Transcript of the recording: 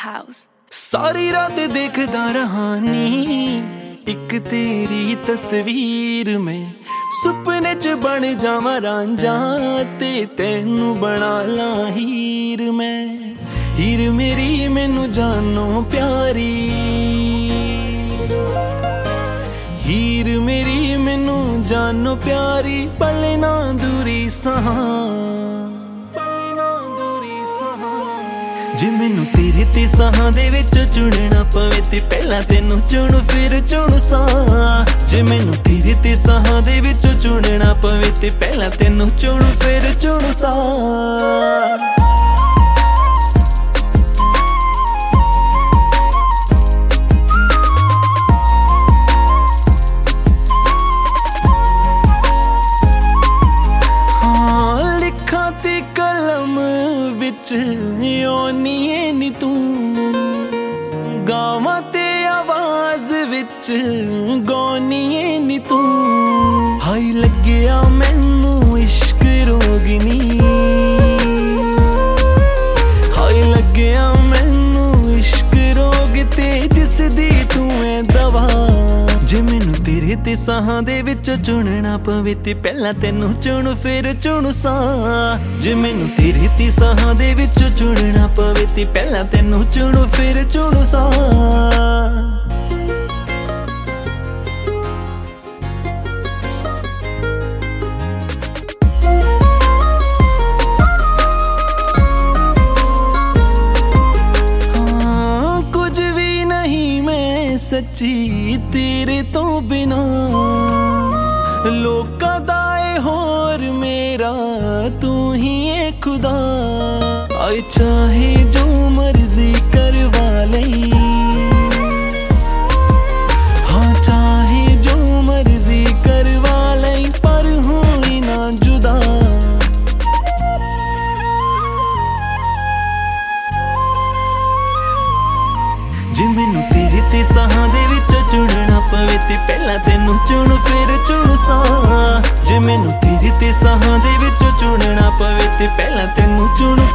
house. सारी रात देखदा रहानी एक तेरी तस्वीर में, सुपने च बन जावां रांझा ते तेनू बना ला हीर मैं। हीर मेरी मैनू जानो प्यारी, हीर मेरी मैनू जानो प्यारी, पले ना दूरी सहा, जे मैनू तेरे ते साहां दे विच चुनना पवे ते पहला तेनू चुन फिर चुन सा। जे मैनू तेरे ते साहां दे विच चुनना पवे ते पहला तेनू चुन फिर चुन सा। लिखा ते कलम विच ओनिए नी तू, गावां ते आवाज विच गौनिए नी तू। हाय लग्या मैनू इश्क रोगिनी, हाय लग्या मैनू इश्क रोग ते जिस दी तू है दवा। जे मैनू तेरे ते साहां दे विच चुनना पवे ते पहला तेनू चुन फिर चुन सा। जे मैनू तेरे ते साहां दे विच चुनना पवे ते पहला तेनू चुन फिर चुन सा। कुछ भी नहीं मैं सच्ची तेरे तो बिना, लोकां दा ऐ होर मेरा तू ही है खुदा। आए चाहे जो मर्जी करवा लई, हाँ चाहे जो मर्जी करवा लई, पर होई ना जुदा। जे मैनू तेरे ते साहां दे विच चुनना पवे ते पहला तेनू चुन फिर चुन सा। जे मैनू तेरे ते साहां दे विच चुनना पवे ते पहला तेनू चुन